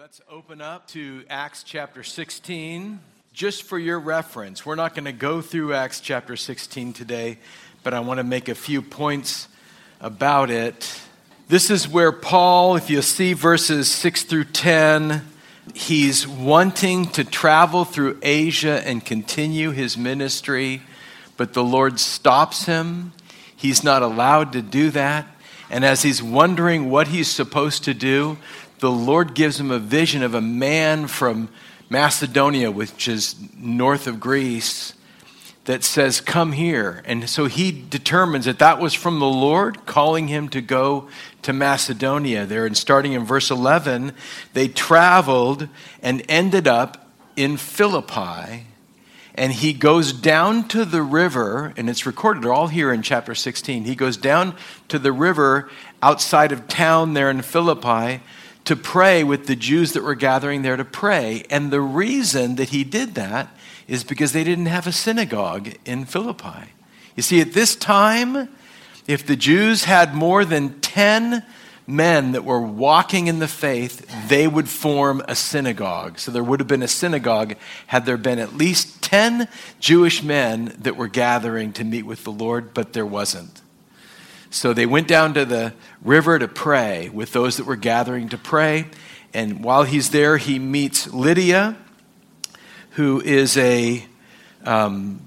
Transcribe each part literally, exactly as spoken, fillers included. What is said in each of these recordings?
Let's open up to Acts chapter sixteen. Just for your reference, we're not going to go through Acts chapter sixteen today, but I want to make a few points about it. This is where Paul, if you see verses six through ten, he's wanting to travel through Asia and continue his ministry, but the Lord stops him. He's not allowed to do that. And as he's wondering what he's supposed to do, the Lord gives him a vision of a man from Macedonia, which is north of Greece, that says, come here. And so he determines that that was from the Lord calling him to go to Macedonia there. And starting in verse eleven, they traveled and ended up in Philippi. And he goes down to the river, and it's recorded, they're all here in chapter sixteen. He goes down to the river outside of town there in Philippi to pray with the Jews that were gathering there to pray. And the reason that he did that is because they didn't have a synagogue in Philippi. You see, at this time, if the Jews had more than ten men that were walking in the faith, they would form a synagogue. So there would have been a synagogue had there been at least ten Jewish men that were gathering to meet with the Lord, but there wasn't. So they went down to the river to pray with those that were gathering to pray. And while he's there, he meets Lydia, who is a um,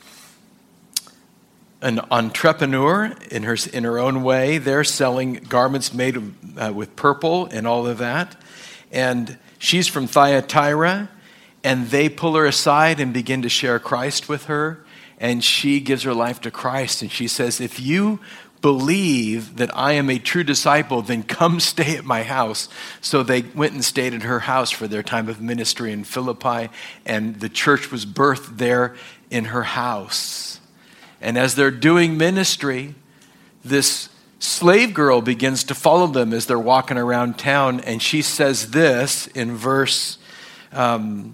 an entrepreneur in her in her own way. They're selling garments made of, uh, with purple and all of that. And she's from Thyatira, and they pull her aside and begin to share Christ with her. And she gives her life to Christ, and she says, if you believe that I am a true disciple, then come stay at my house. So they went and stayed at her house for their time of ministry in Philippi, and the church was birthed there in her house. And as they're doing ministry, this slave girl begins to follow them as they're walking around town, and she says this in verse um,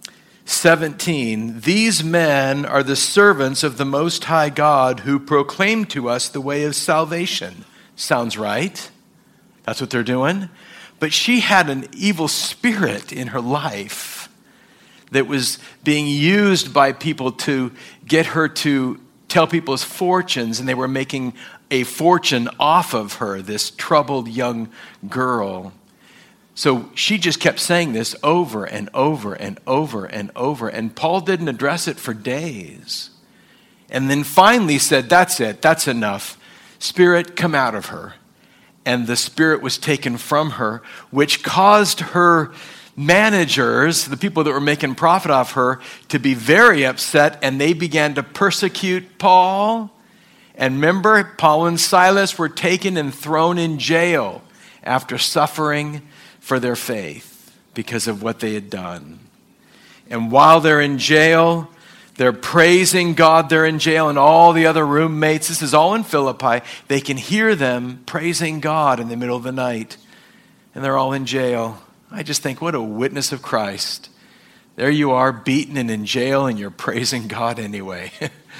seventeen, these men are the servants of the Most High God who proclaim to us the way of salvation. Sounds right. That's what they're doing. But she had an evil spirit in her life that was being used by people to get her to tell people's fortunes, and they were making a fortune off of her, this troubled young girl. So she just kept saying this over and over and over and over. And Paul didn't address it for days. And then finally said, that's it, that's enough. Spirit, come out of her. And the spirit was taken from her, which caused her managers, the people that were making profit off her, to be very upset. And they began to persecute Paul. And remember, Paul and Silas were taken and thrown in jail after suffering for their faith because of what they had done. And while they're in jail, they're praising God. They're in jail, and all the other roommates, this is all in Philippi, they can hear them praising God in the middle of the night. And they're all in jail. I just think, what a witness of Christ. There you are, beaten and in jail, and you're praising God anyway.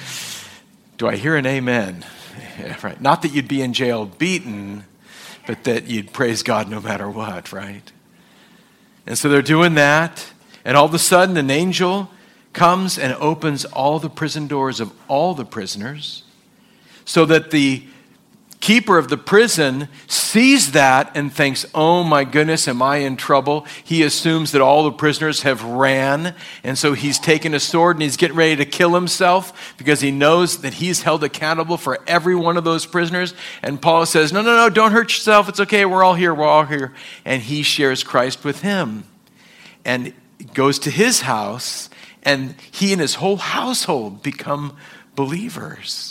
Do I hear an amen? Yeah, right. Not that you'd be in jail beaten, but that you'd praise God no matter what, right? And so they're doing that, and all of a sudden an angel comes and opens all the prison doors of all the prisoners, so that the keeper of the prison sees that and thinks, oh my goodness, am I in trouble? He assumes that all the prisoners have ran, and so he's taken a sword and he's getting ready to kill himself because he knows that he's held accountable for every one of those prisoners. And Paul says, no, no, no, don't hurt yourself. It's okay. We're all here. We're all here. And he shares Christ with him and goes to his house, and he and his whole household become believers.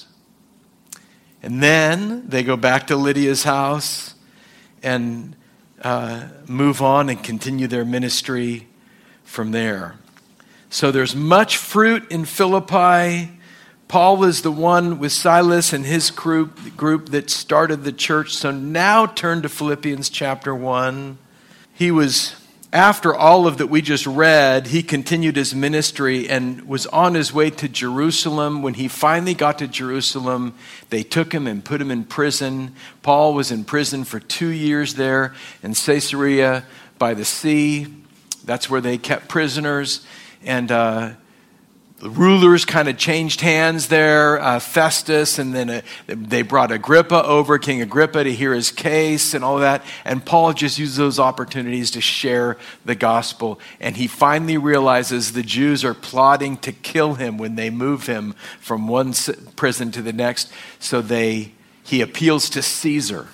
And then they go back to Lydia's house and uh, move on and continue their ministry from there. So there's much fruit in Philippi. Paul is the one with Silas and his group, group that started the church. So now turn to Philippians chapter one. He was, after all of that we just read, he continued his ministry and was on his way to Jerusalem. When he finally got to Jerusalem, they took him and put him in prison. Paul was in prison for two years there in Caesarea by the sea. That's where they kept prisoners. And uh, the rulers kind of changed hands there, uh, Festus, and then uh, they brought Agrippa over, King Agrippa, to hear his case and all that. And Paul just used those opportunities to share the gospel. And he finally realizes the Jews are plotting to kill him when they move him from one prison to the next. So they he appeals to Caesar.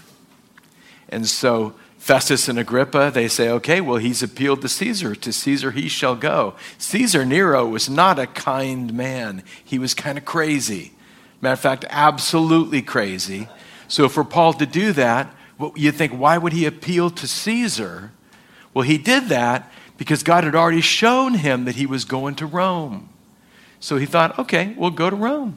And so Festus and Agrippa, they say, okay, well, he's appealed to Caesar. To Caesar he shall go. Caesar Nero was not a kind man. He was kind of crazy. Matter of fact, absolutely crazy. So for Paul to do that, well, you think, why would he appeal to Caesar? Well, he did that because God had already shown him that he was going to Rome. So he thought, okay, we'll go to Rome.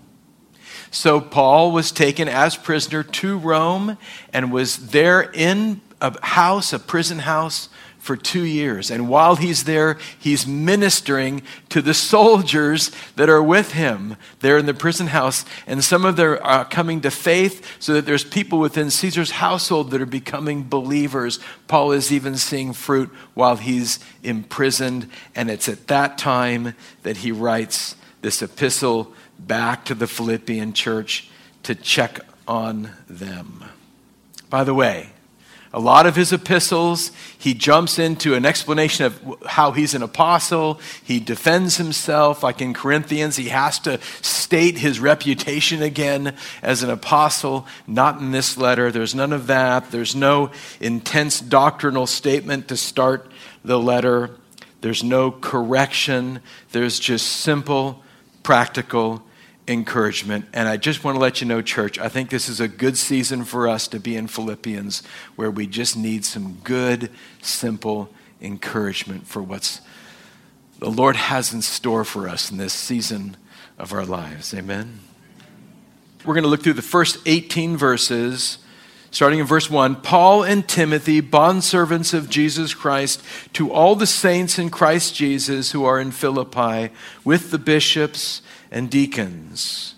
So Paul was taken as prisoner to Rome and was there in a house, a prison house, for two years. And while he's there, he's ministering to the soldiers that are with him there in the prison house. And some of them are coming to faith, so that there's people within Caesar's household that are becoming believers. Paul is even seeing fruit while he's imprisoned. And it's at that time that he writes this epistle back to the Philippian church to check on them. By the way, a lot of his epistles, he jumps into an explanation of how he's an apostle. He defends himself. Like in Corinthians, he has to state his reputation again as an apostle. Not in this letter. There's none of that. There's no intense doctrinal statement to start the letter. There's no correction. There's just simple, practical encouragement. And I just want to let you know, church, I think this is a good season for us to be in Philippians, where we just need some good, simple encouragement for what's the Lord has in store for us in this season of our lives. Amen. We're going to look through the first eighteen verses, starting in verse one. Paul and Timothy, bondservants of Jesus Christ, to all the saints in Christ Jesus who are in Philippi, with the bishops and deacons.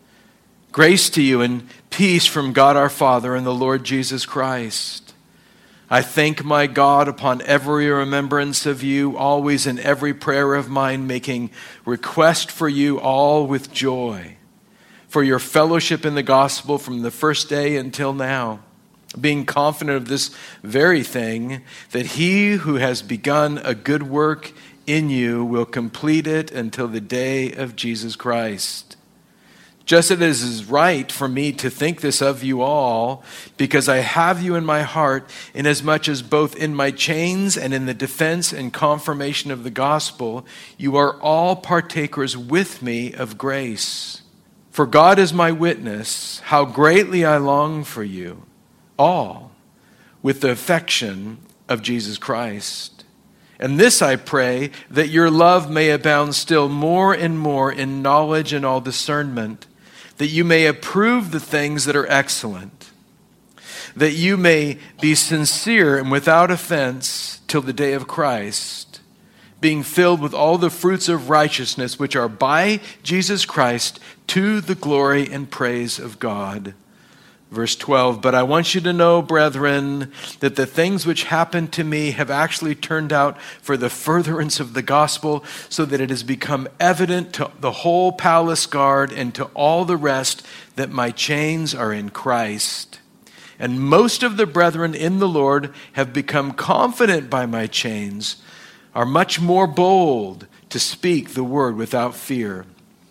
Grace to you and peace from God our Father and the Lord Jesus Christ. I thank my God upon every remembrance of you, always in every prayer of mine, making request for you all with joy, for your fellowship in the gospel from the first day until now, being confident of this very thing, that he who has begun a good work in you will complete it until the day of Jesus Christ. Just as it is right for me to think this of you all, because I have you in my heart, inasmuch as both in my chains and in the defense and confirmation of the gospel, you are all partakers with me of grace. For God is my witness, how greatly I long for you, all, with the affection of Jesus Christ. And this I pray, that your love may abound still more and more in knowledge and all discernment, that you may approve the things that are excellent, that you may be sincere and without offense till the day of Christ, being filled with all the fruits of righteousness which are by Jesus Christ, to the glory and praise of God. Verse twelve, but I want you to know, brethren, that the things which happened to me have actually turned out for the furtherance of the gospel, so that it has become evident to the whole palace guard and to all the rest that my chains are in Christ. And most of the brethren in the Lord have become confident by my chains, are much more bold to speak the word without fear.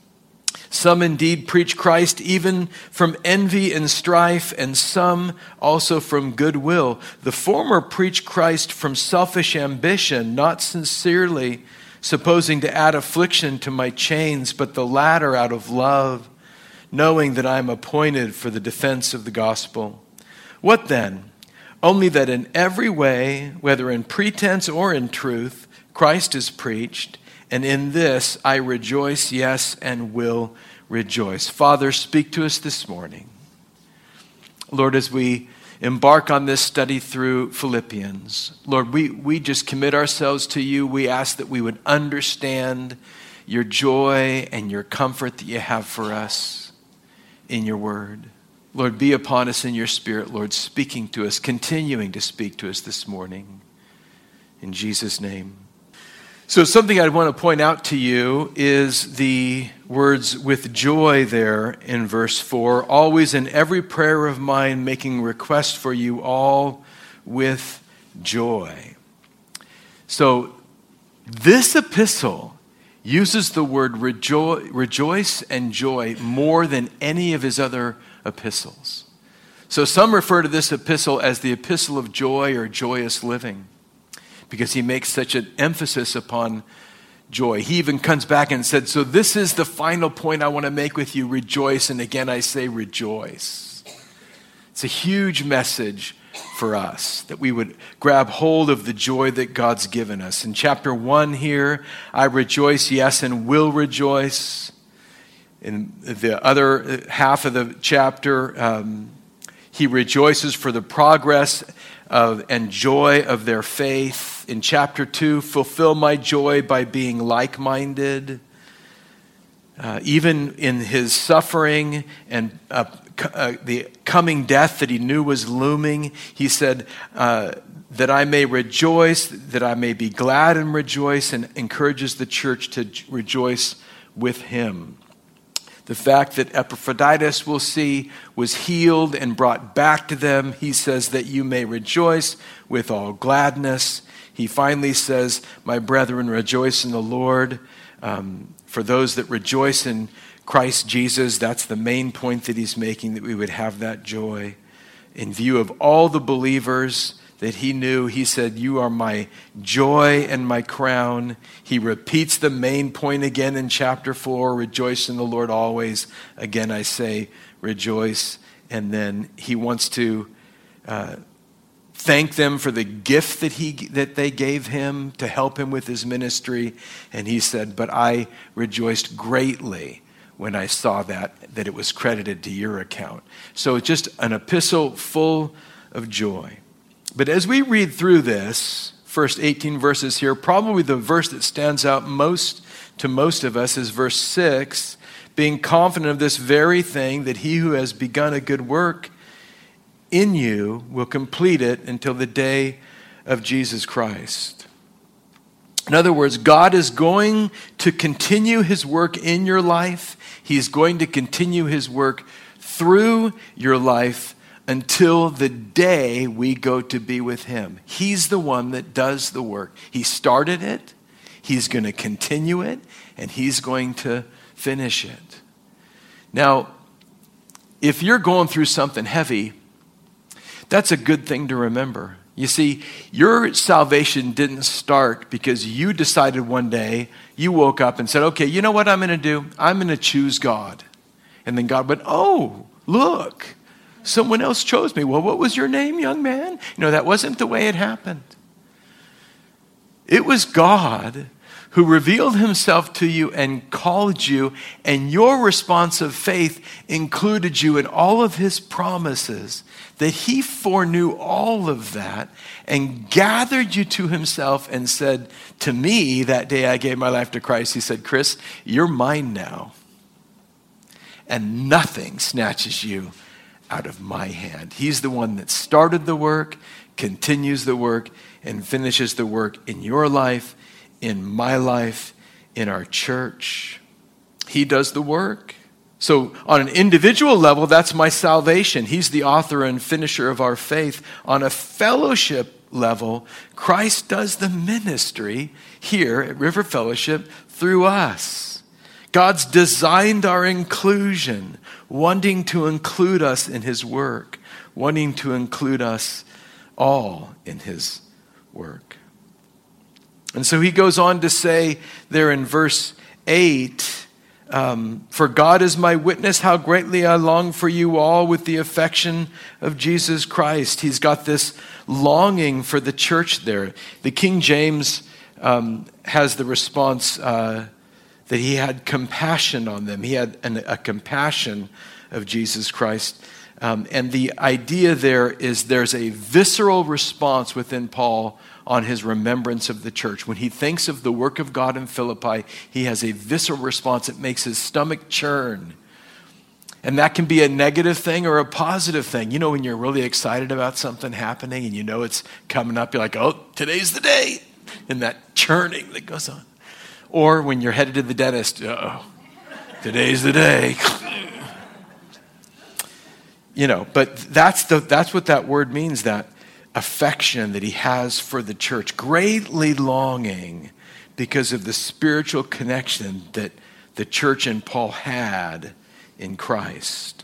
Some indeed preach Christ even from envy and strife, and some also from goodwill. The former preach Christ from selfish ambition, not sincerely, supposing to add affliction to my chains, but the latter out of love, knowing that I am appointed for the defense of the gospel. What then? Only that in every way, whether in pretense or in truth, Christ is preached, and in this I rejoice, yes, and will rejoice. Father, speak to us this morning. Lord, as we embark on this study through Philippians, Lord, we, we just commit ourselves to you. We ask that we would understand your joy and your comfort that you have for us in your word. Lord, be upon us in your spirit, Lord, speaking to us, continuing to speak to us this morning. in Jesus' name. So something I want to point out to you is the words with joy there in verse four, always in every prayer of mine making request for you all with joy. So this epistle uses the word rejo- rejoice and joy more than any of his other epistles. So some refer to this epistle as the epistle of joy or joyous living, because he makes such an emphasis upon joy. He even comes back and said, so this is the final point I want to make with you, rejoice. And again, I say rejoice. It's a huge message for us, that we would grab hold of the joy that God's given us. In chapter one here, I rejoice, yes, and will rejoice. In the other half of the chapter, um, he rejoices for the progress of and joy of their faith. In chapter two, fulfill my joy by being like-minded. Uh, even in his suffering and uh, uh, the coming death that he knew was looming, he said, uh, that I may rejoice, that I may be glad and rejoice, and encourages the church to rejoice with him. The fact that Epaphroditus, we'll see, was healed and brought back to them, he says that you may rejoice with all gladness. He finally says, my brethren, rejoice in the Lord. Um, for those that rejoice in Christ Jesus, that's the main point that he's making, that we would have that joy. In view of all the believers that he knew, he said, you are my joy and my crown. He repeats the main point again in chapter four, rejoice in the Lord always. Again, I say, rejoice. And then he wants to uh, thank them for the gift that he that they gave him to help him with his ministry. And he said, but I rejoiced greatly when I saw that, that it was credited to your account. So it's just an epistle full of joy. But as we read through this, first eighteen verses here, probably the verse that stands out most to most of us is verse six, being confident of this very thing, that he who has begun a good work in you will complete it until the day of Jesus Christ. In other words, God is going to continue his work in your life. He's going to continue his work through your life until the day we go to be with him. He's the one that does the work. He started it, he's going to continue it, and he's going to finish it. Now, if you're going through something heavy, that's a good thing to remember. You see, your salvation didn't start because you decided one day, you woke up and said, okay, you know what I'm going to do? I'm going to choose God. And then God went, oh, look, someone else chose me. Well, what was your name, young man? You know, that wasn't the way it happened. It was God who revealed himself to you and called you, and your response of faith included you in all of his promises, that he foreknew all of that and gathered you to himself and said, to me, that day I gave my life to Christ, he said, Chris, you're mine now. And nothing snatches you out of my hand. He's the one that started the work, continues the work, and finishes the work in your life, in my life, in our church. He does the work. So on an individual level, that's my salvation. He's the author and finisher of our faith. On a fellowship level, Christ does the ministry here at River Fellowship through us. God's designed our inclusion, wanting to include us in his work, wanting to include us all in his work. And so he goes on to say there in verse eight, um, for God is my witness how greatly I long for you all with the affection of Jesus Christ. He's got this longing for the church there. The King James um, has the response uh, that he had compassion on them. He had an, a compassion of Jesus Christ. Um, and the idea there is there's a visceral response within Paul on his remembrance of the church. When he thinks of the work of God in Philippi, he has a visceral response that makes his stomach churn. And that can be a negative thing or a positive thing. You know, when you're really excited about something happening and you know it's coming up, you're like, oh, today's the day. in that churning that goes on. Or when you're headed to the dentist, uh-oh, today's the day. You know, but that's the that's what that word means, that affection that he has for the church, greatly longing because of the spiritual connection that the church and Paul had in Christ.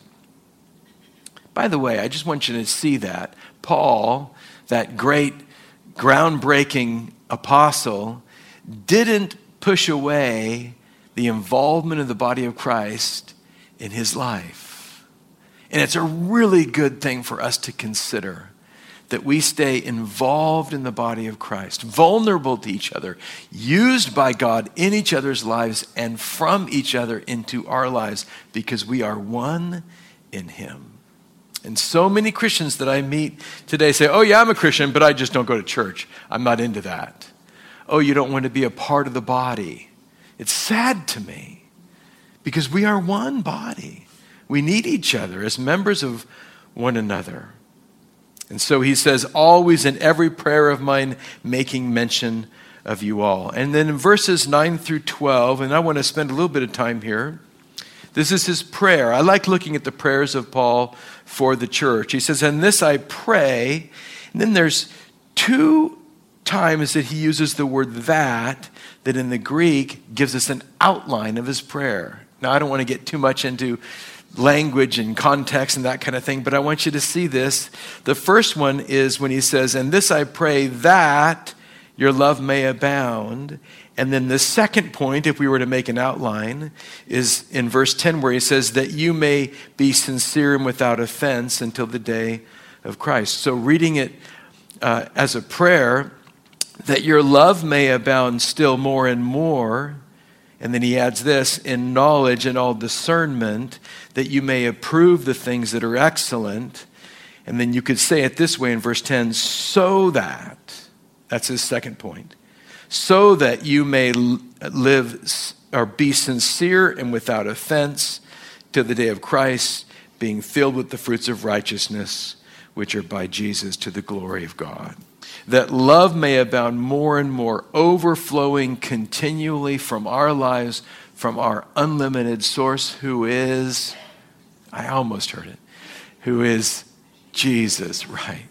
By the way, I just want you to see that. Paul, that great groundbreaking apostle, didn't push away the involvement of the body of Christ in his life. And it's a really good thing for us to consider, that we stay involved in the body of Christ, vulnerable to each other, used by God in each other's lives and from each other into our lives, because we are one in him. And so many Christians that I meet today say, oh yeah, I'm a Christian, but I just don't go to church. I'm not into that. Oh, you don't want to be a part of the body. It's sad to me, because we are one body. We need each other as members of one another. And so he says, always in every prayer of mine, making mention of you all. And then in verses nine through twelve, and I want to spend a little bit of time here. This is his prayer. I like looking at the prayers of Paul for the church. He says, and this I pray. And then there's two times that he uses the word that, that in the Greek gives us an outline of his prayer. Now, I don't want to get too much into language and context and that kind of thing, but I want you to see this. The first one is when he says, and this I pray that your love may abound. And then the second point, if we were to make an outline, is in verse ten, where he says that you may be sincere and without offense until the day of Christ. So reading it uh, as a prayer, that your love may abound still more and more. And then he adds this, in knowledge and all discernment, that you may approve the things that are excellent. And then you could say it this way in verse ten, so that, that's his second point, so that you may live or be sincere and without offense till the day of Christ, being filled with the fruits of righteousness, which are by Jesus to the glory of God. That love may abound more and more, overflowing continually from our lives, from our unlimited source, who is, I almost heard it, who is Jesus, right?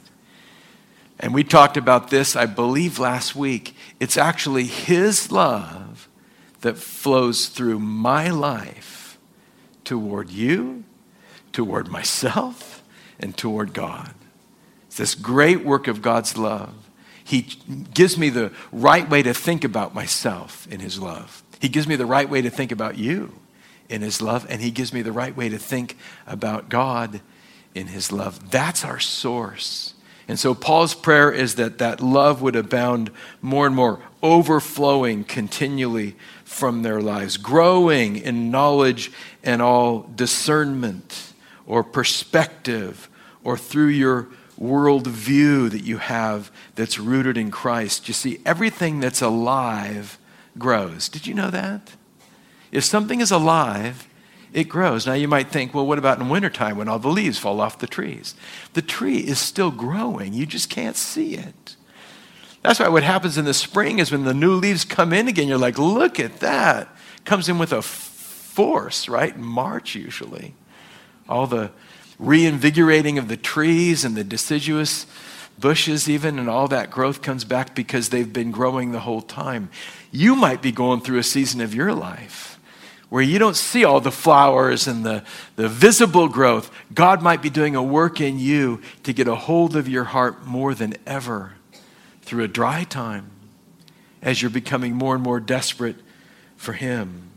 And we talked about this, I believe, last week. It's actually his love that flows through my life toward you, toward myself, and toward God. It's this great work of God's love. He gives me the right way to think about myself in his love. He gives me the right way to think about you in his love, and he gives me the right way to think about God in his love. That's our source. And so Paul's prayer is that that love would abound more and more, overflowing continually from their lives, growing in knowledge and all discernment or perspective, or through your world view that you have that's rooted in Christ. You see, everything that's alive grows. Did you know that? If something is alive, it grows. Now you might think, well, what about in wintertime when all the leaves fall off the trees? The tree is still growing. You just can't see it. That's why what happens in the spring is when the new leaves come in again, you're like, look at that. It comes in with a force, right? In March usually. All the reinvigorating of the trees and the deciduous bushes even, and all that growth comes back because they've been growing the whole time. You might be going through a season of your life where you don't see all the flowers and the, the visible growth. God might be doing a work in you to get a hold of your heart more than ever through a dry time as you're becoming more and more desperate for him.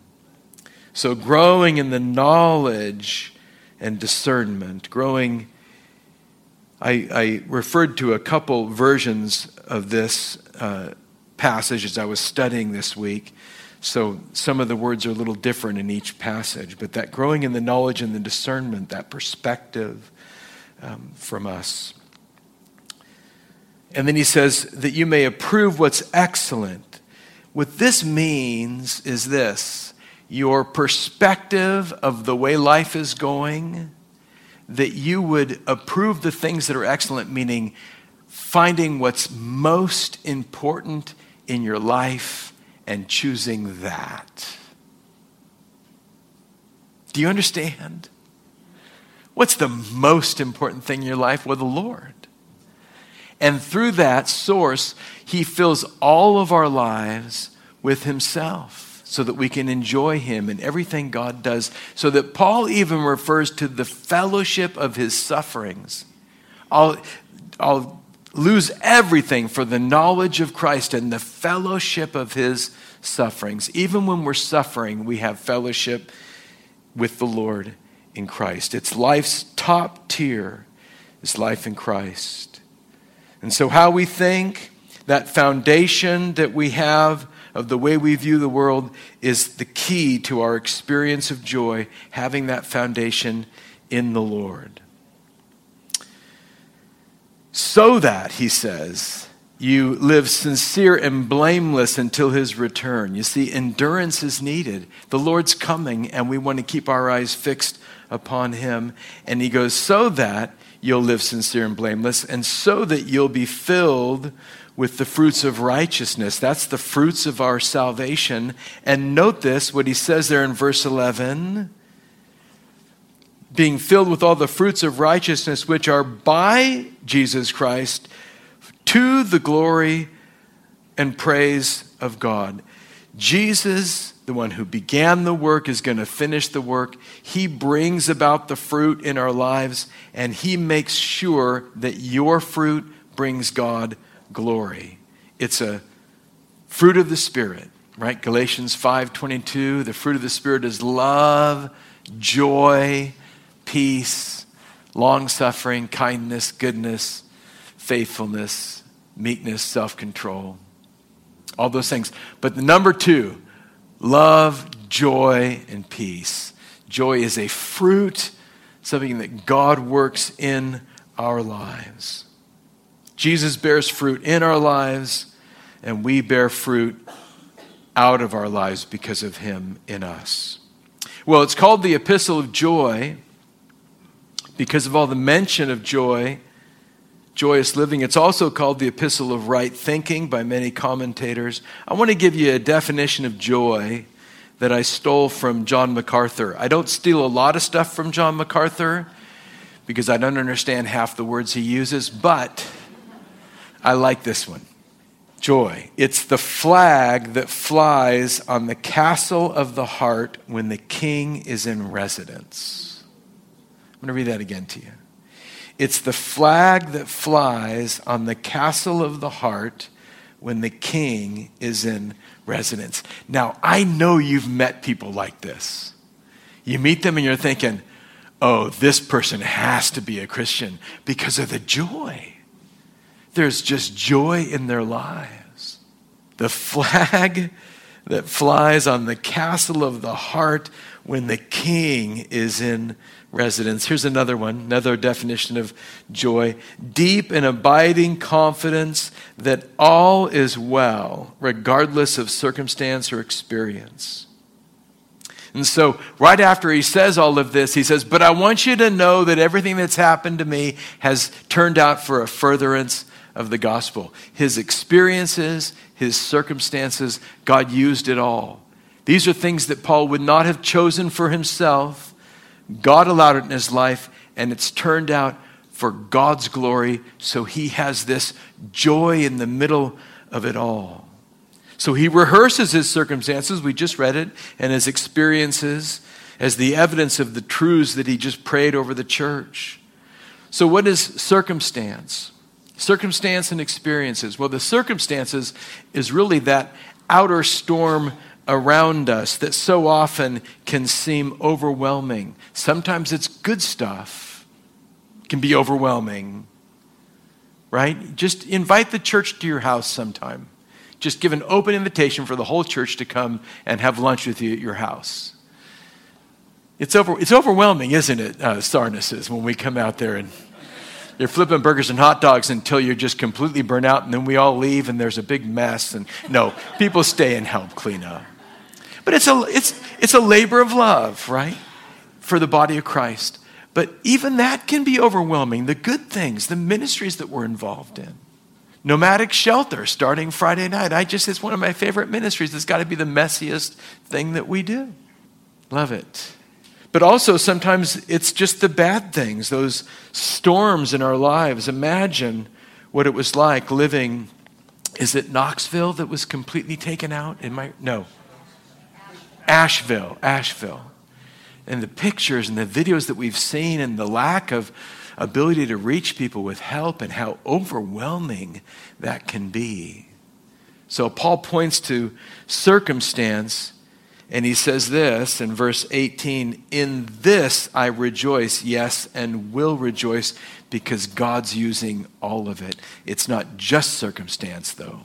So growing in the knowledge and discernment, growing, I, I referred to a couple versions of this uh, passage as I was studying this week. So some of the words are a little different in each passage, but that growing in the knowledge and the discernment, that perspective um, from us. And then he says that you may approve what's excellent. What this means is this: your perspective of the way life is going, that you would approve the things that are excellent, meaning finding what's most important in your life and choosing that. Do you understand? What's the most important thing in your life? Well, the Lord. And through that source, he fills all of our lives with himself so that we can enjoy him and everything God does. So that Paul even refers to the fellowship of his sufferings. I'll, I'll lose everything for the knowledge of Christ and the fellowship of his sufferings. Even when we're suffering, we have fellowship with the Lord in Christ. It's life's top tier is life in Christ. And so how we think, that foundation that we have of the way we view the world is the key to our experience of joy, having that foundation in the Lord. So that, he says, you live sincere and blameless until his return. You see, endurance is needed. The Lord's coming, and we want to keep our eyes fixed upon him. And he goes, so that you'll live sincere and blameless, and so that you'll be filled with the fruits of righteousness. That's the fruits of our salvation. And note this, what he says there in verse eleven, being filled with all the fruits of righteousness, which are by Jesus Christ, to the glory and praise of God. Jesus, the one who began the work, is going to finish the work. He brings about the fruit in our lives, and he makes sure that your fruit brings God glory. It's a fruit of the Spirit, right? Galatians five twenty-two, the fruit of the Spirit is love, joy, peace, long-suffering, kindness, goodness, faithfulness, meekness, self-control. All those things. But the number two, love, joy, and peace. Joy is a fruit, something that God works in our lives. Jesus bears fruit in our lives, and we bear fruit out of our lives because of him in us. Well, it's called the Epistle of Joy because of all the mention of joy, joyous living. It's also called the Epistle of Right Thinking by many commentators. I want to give you a definition of joy that I stole from John MacArthur. I don't steal a lot of stuff from John MacArthur because I don't understand half the words he uses, but I like this one. Joy. It's the flag that flies on the castle of the heart when the king is in residence. I'm going to read that again to you. It's the flag that flies on the castle of the heart when the king is in residence. Now, I know you've met people like this. You meet them and you're thinking, oh, this person has to be a Christian because of the joy. There's just joy in their lives. The flag that flies on the castle of the heart when the king is in residence. Here's another one, another definition of joy. Deep and abiding confidence that all is well, regardless of circumstance or experience. And so right after he says all of this, he says, but I want you to know that everything that's happened to me has turned out for a furtherance of the gospel. His experiences, his circumstances, God used it all. These are things that Paul would not have chosen for himself. God allowed it in his life, and it's turned out for God's glory, so he has this joy in the middle of it all. So he rehearses his circumstances, we just read it, and his experiences as the evidence of the truths that he just prayed over the church. So what is circumstance? Circumstance and experiences. Well, the circumstances is really that outer storm around us that so often can seem overwhelming. Sometimes it's good stuff. It can be overwhelming, right? Just invite the church to your house sometime. Just give an open invitation for the whole church to come and have lunch with you at your house. It's over. It's overwhelming, isn't it, uh, Sarnas, when we come out there and you're flipping burgers and hot dogs until you're just completely burnt out, and then we all leave and there's a big mess. And no, people stay and help clean up. But it's a it's it's a labor of love, right? For the body of Christ. But even that can be overwhelming. The good things, the ministries that we're involved in. Nomadic Shelter starting Friday night. I just, it's one of my favorite ministries. It's got to be the messiest thing that we do. Love it. But also sometimes it's just the bad things, those storms in our lives. Imagine what it was like living, is it Knoxville that was completely taken out? In my, no. Asheville, Asheville. And the pictures and the videos that we've seen and the lack of ability to reach people with help and how overwhelming that can be. So Paul points to circumstance, and he says this in verse eighteen, in this I rejoice, yes, and will rejoice, because God's using all of it. It's not just circumstance, though.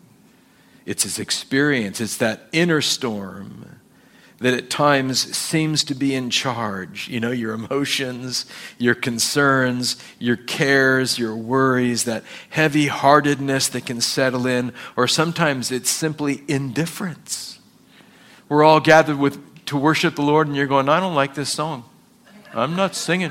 It's his experience. It's that inner storm that at times seems to be in charge. You know, your emotions, your concerns, your cares, your worries, that heavy-heartedness that can settle in, or sometimes it's simply indifference. We're all gathered with to worship the Lord, and you're going, I don't like this song. I'm not singing.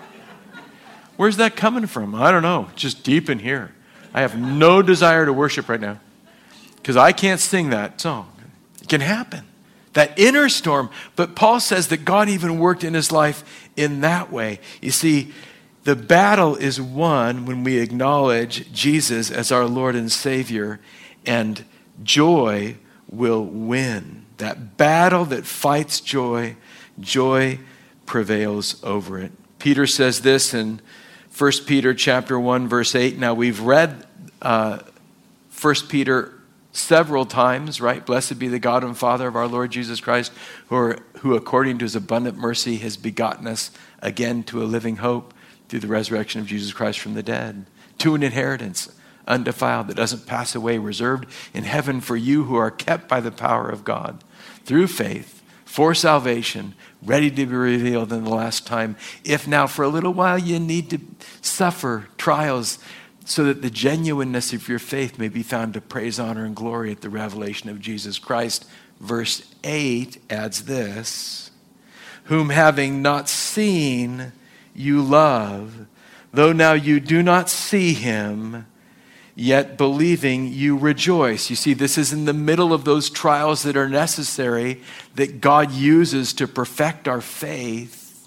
Where's that coming from? I don't know. Just deep in here. I have no desire to worship right now because I can't sing that song. It can happen. That inner storm. But Paul says that God even worked in his life in that way. You see, the battle is won when we acknowledge Jesus as our Lord and Savior, and joy will win. That battle that fights joy, joy prevails over it. Peter says this in First Peter chapter one, verse eight. Now we've read uh, First Peter several times, right? Blessed be the God and Father of our Lord Jesus Christ, who, are, who according to his abundant mercy has begotten us again to a living hope through the resurrection of Jesus Christ from the dead, to an inheritance undefiled that doesn't pass away, reserved in heaven for you who are kept by the power of God through faith for salvation, ready to be revealed in the last time. If now for a little while you need to suffer trials, so that the genuineness of your faith may be found to praise, honor, and glory at the revelation of Jesus Christ. Verse eight adds this, whom having not seen you love, though now you do not see him, yet believing you rejoice. You see, this is in the middle of those trials that are necessary that God uses to perfect our faith.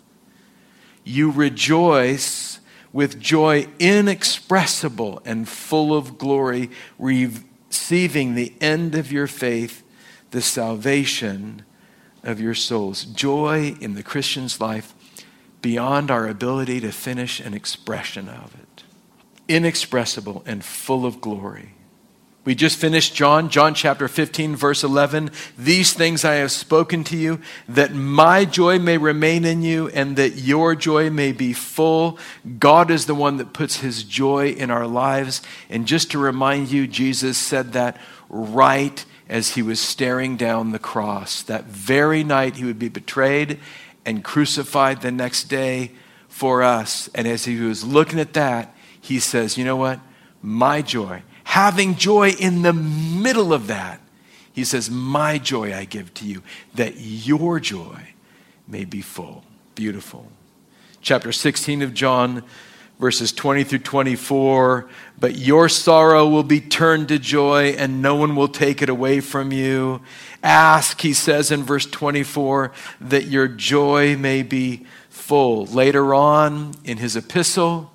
You rejoice with joy inexpressible and full of glory, receiving the end of your faith, the salvation of your souls. Joy in the Christian's life beyond our ability to finish an expression of it. Inexpressible and full of glory. We just finished John, John chapter fifteen, verse eleven. These things I have spoken to you, that my joy may remain in you and that your joy may be full. God is the one that puts his joy in our lives. And just to remind you, Jesus said that right as he was staring down the cross. That very night he would be betrayed and crucified the next day for us. And as he was looking at that, he says, you know what? My joy. Having joy in the middle of that, he says, my joy I give to you, that your joy may be full. Beautiful. Chapter sixteen of John, verses twenty through twenty-four. But your sorrow will be turned to joy, and no one will take it away from you. Ask, he says in verse twenty-four, that your joy may be full. Later on in his epistle,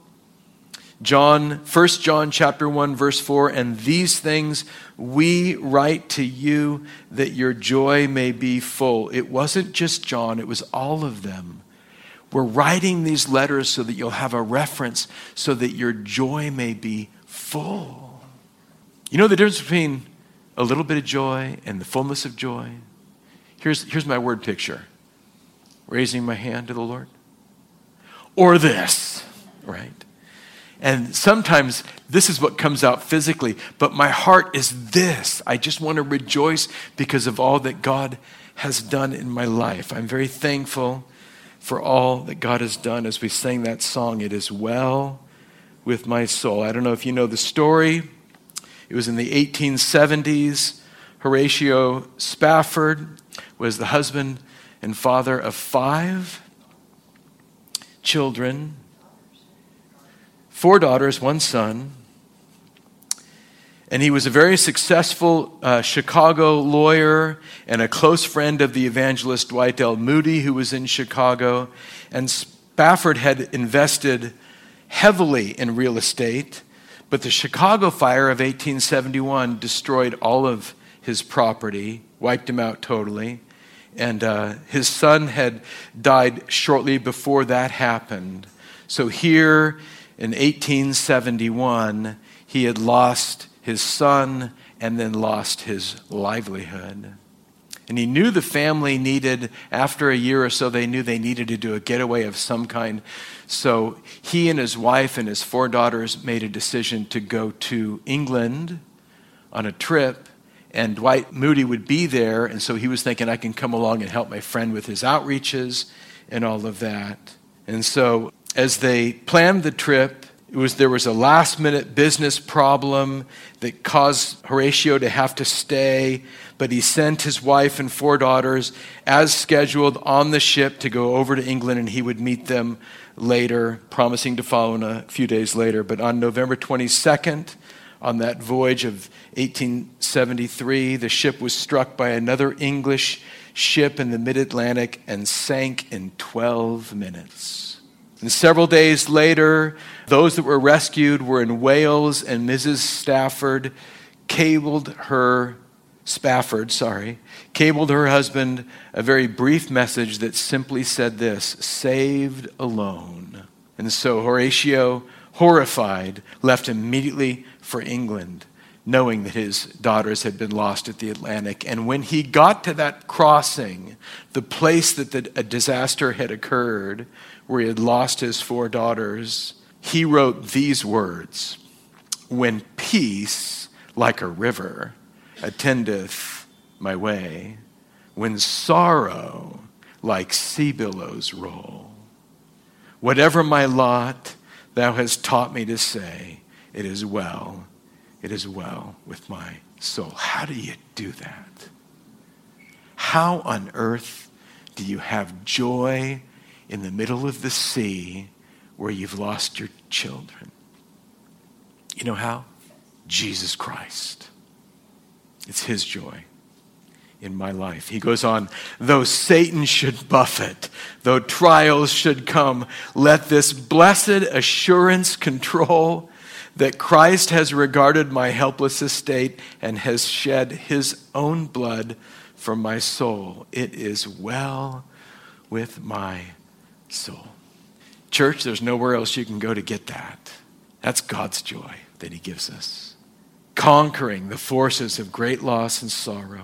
John, First John chapter one, verse four, and these things we write to you that your joy may be full. It wasn't just John, it was all of them. We're writing these letters so that you'll have a reference, so that your joy may be full. You know the difference between a little bit of joy and the fullness of joy? Here's, here's my word picture. Raising my hand to the Lord. Or this, right? And sometimes this is what comes out physically, but my heart is this. I just want to rejoice because of all that God has done in my life. I'm very thankful for all that God has done. As we sang that song, it is well with my soul. I don't know if you know the story. It was in the eighteen seventies. Horatio Spafford was the husband and father of five children. Four daughters, one son. And he was a very successful uh, Chicago lawyer and a close friend of the evangelist Dwight L. Moody, who was in Chicago. And Spafford had invested heavily in real estate, but the Chicago fire of eighteen seventy-one destroyed all of his property, wiped him out totally. And uh, his son had died shortly before that happened. So here in eighteen seventy-one, he had lost his son and then lost his livelihood. And he knew the family needed, after a year or so, they knew they needed to do a getaway of some kind. So he and his wife and his four daughters made a decision to go to England on a trip. And Dwight Moody would be there, and so he was thinking, I can come along and help my friend with his outreaches and all of that. And so as they planned the trip, it was there was a last-minute business problem that caused Horatio to have to stay, but he sent his wife and four daughters as scheduled on the ship to go over to England, and he would meet them later, promising to follow in a few days later. But on November twenty-second, on that voyage of eighteen seventy-three, the ship was struck by another English ship in the mid-Atlantic and sank in twelve minutes. And several days later, those that were rescued were in Wales, and Missus Stafford cabled her, Spafford, sorry, cabled her husband a very brief message that simply said this: saved alone. And so Horatio, horrified, left immediately for England, knowing that his daughters had been lost at the Atlantic. And when he got to that crossing, the place that the, a disaster had occurred, where he had lost his four daughters, he wrote these words: when peace, like a river, attendeth my way, when sorrow, like sea billows roll, whatever my lot, thou hast taught me to say, it is well, it is well with my soul. How do you do that? How on earth do you have joy in the middle of the sea where you've lost your children? You know how? Jesus Christ. It's his joy in my life. He goes on, though Satan should buffet, though trials should come, let this blessed assurance control that Christ has regarded my helpless estate and has shed his own blood for my soul. It is well with my soul. Church, there's nowhere else you can go to get that. That's God's joy that he gives us. Conquering the forces of great loss and sorrow.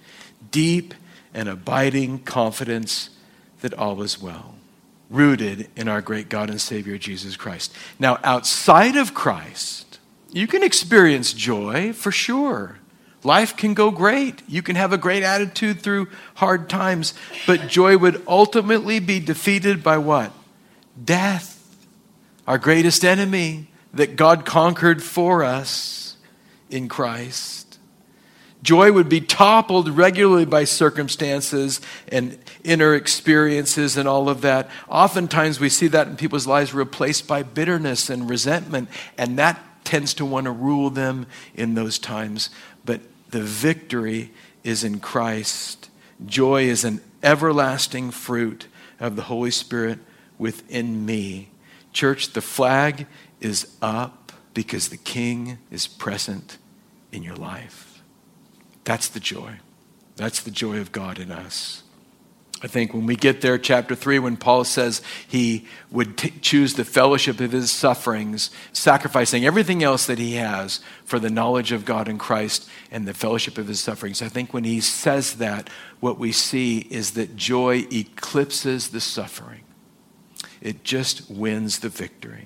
Deep and abiding confidence that all is well. Rooted in our great God and Savior, Jesus Christ. Now, outside of Christ, you can experience joy for sure. Life can go great. You can have a great attitude through hard times, but joy would ultimately be defeated by what? Death, our greatest enemy that God conquered for us in Christ. Joy would be toppled regularly by circumstances and inner experiences and all of that. Oftentimes we see that in people's lives replaced by bitterness and resentment, and that tends to want to rule them in those times. But the victory is in Christ. Joy is an everlasting fruit of the Holy Spirit within me. Church, the flag is up because the King is present in your life. That's the joy. That's the joy of God in us. I think when we get there, chapter three, when Paul says he would t- choose the fellowship of his sufferings, sacrificing everything else that he has for the knowledge of God in Christ and the fellowship of his sufferings. I think when he says that, what we see is that joy eclipses the suffering. It just wins the victory.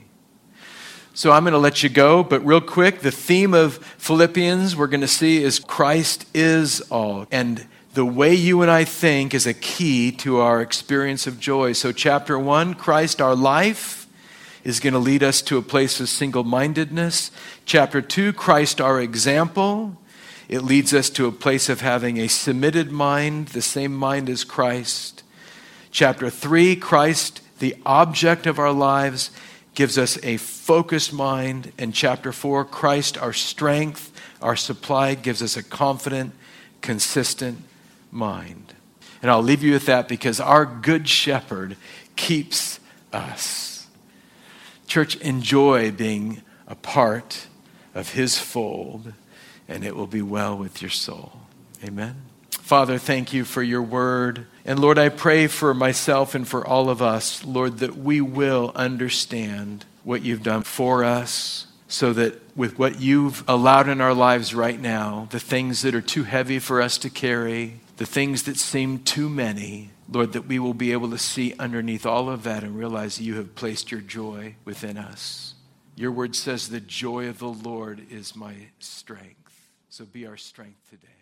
So I'm going to let you go, but real quick, the theme of Philippians we're going to see is Christ is all. And the way you and I think is a key to our experience of joy. So chapter one, Christ our life, is going to lead us to a place of single-mindedness. Chapter two, Christ our example. It leads us to a place of having a submitted mind, the same mind as Christ. Chapter three, Christ, the object of our lives, gives us a focused mind. And chapter four, Christ our strength, our supply gives us a confident, consistent mind. And I'll leave you with that because our good shepherd keeps us. Church, enjoy being a part of his fold, and it will be well with your soul. Amen. Father, thank you for your word. And Lord, I pray for myself and for all of us, Lord, that we will understand what you've done for us, so that with what you've allowed in our lives right now, the things that are too heavy for us to carry, the things that seem too many, Lord, that we will be able to see underneath all of that and realize that you have placed your joy within us. Your word says the joy of the Lord is my strength. So be our strength today.